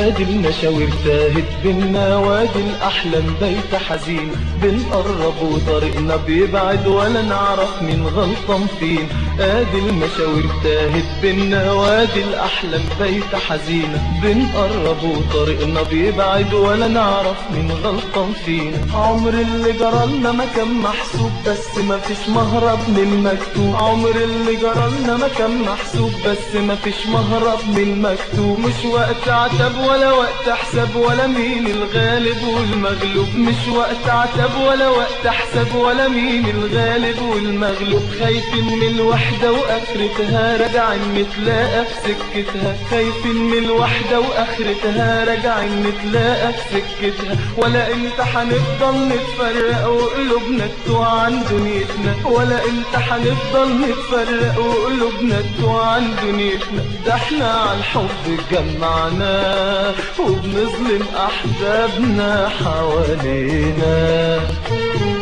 ادي المشاوير تاهت بينا وادي الاحلام بيت حزين، بنقرب وطريقنا بيبعد ولا نعرف مين غلطان فين. ادي المشاوير تاهت بينا وادي الاحلام بيت حزين، بنقرب وطريقنا بيبعد ولا نعرف مين غلطان فين. عمر اللي جرالنا ما كان محسوب بس ما فيش مهرب من المكتوب، عمر اللي جرالنا ما كان محسوب بس ما فيش مهرب من المكتوب. مش وقت عتب ولا وقت حساب ولا مين الغالب والمغلوب، مش وقت عتب ولا وقت حساب ولا مين الغالب والمغلوب. خايفين من الوحدة واخرتها راجعين نتلاقى في سكتها، خايفين من الوحدة واخرتها راجعين نتلاقى في سكتها. ولا امتى هنفضل نتفرق وقلوبنا تتوه عن دنيتنا، ولا امتى هنفضل نتفرق وقلوبنا تتوه عن دنيتنا. ده احنا على الحب جمعنا وبنظلم احبابنا حوالينا.